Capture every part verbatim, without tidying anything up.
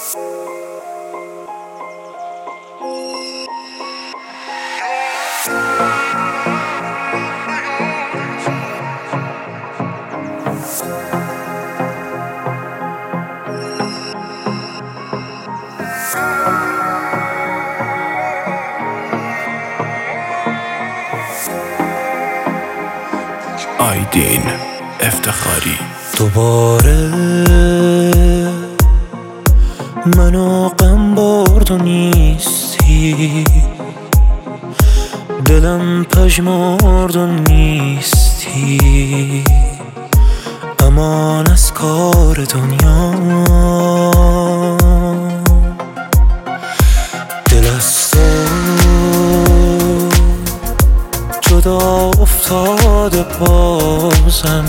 آیدین افتخاری. دوباره منو غم برد و نیستی، دلم پژمرد و نیستی، امان از کار دنیا. دل از تو جدا افتاده بازم،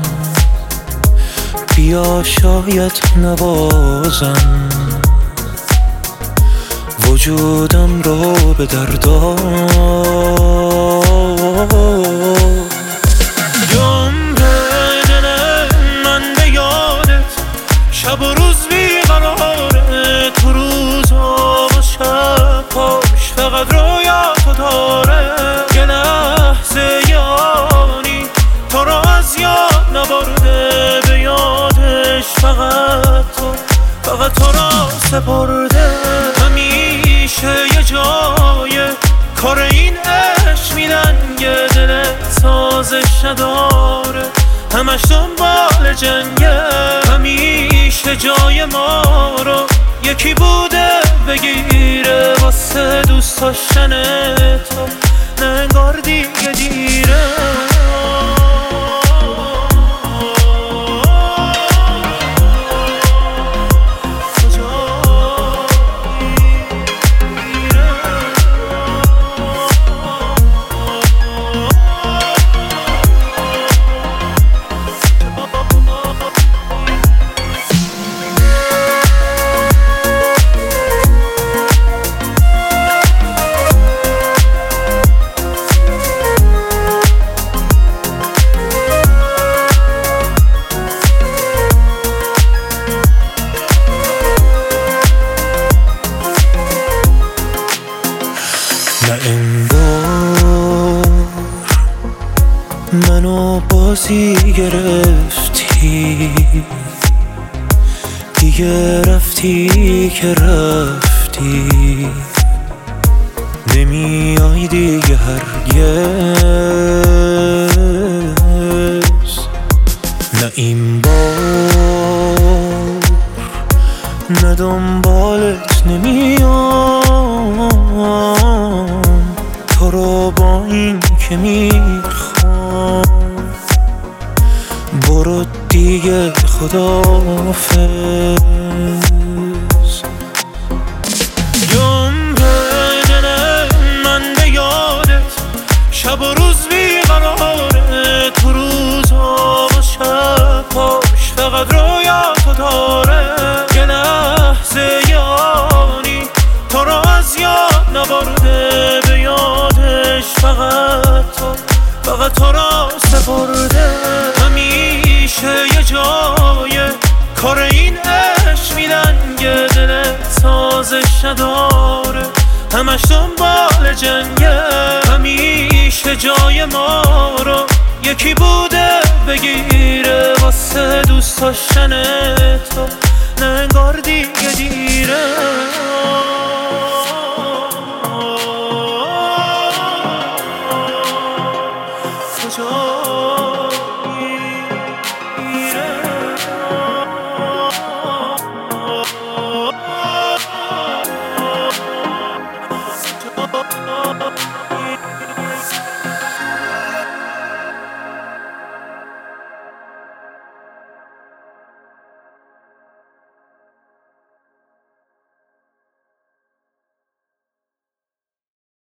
بیا شاید نوازم وجودم رو به دردا. عمر دل من به یادت شب و روز بیقراره، تو روزا و شبهاش فقط رویاتو داره. یه لحظه یانی تو رو از یاد نبرده، به یادش فقط تو فقط تو را سپرده. همیشه یه جای کار این عشق میلنگه، دلت سازش نداره، همش دنبال جنگه. همیشه جای ما رو یکی بوده بگیره، واسه دوست داشتن تو نه انگار دیگه دیره. نه این بار منو بازی گرفتی، دیگه رفتی که رفتی، نمیای دیگه هرگز. نه این بار نه دنبالت نمیام، تو رو با این که میخوام. برو دیگه خداحافظ. عمر دل من به یادت شب و روز بیقراره، تو روزا و شبهاش فقط رویاتو داره. یه لحظه یانی تو رو از یاد نبرده، به یادش فقط تو فقط تو را سپرده. همیشه یه جای کار این عشق میلنگه، دلت سازش نداره، همش دنبال جنگه. همیشه جای ما رو یکی بوده بگیره، واسه دوست داشتن تو نه انگار دیگه دیره. کجا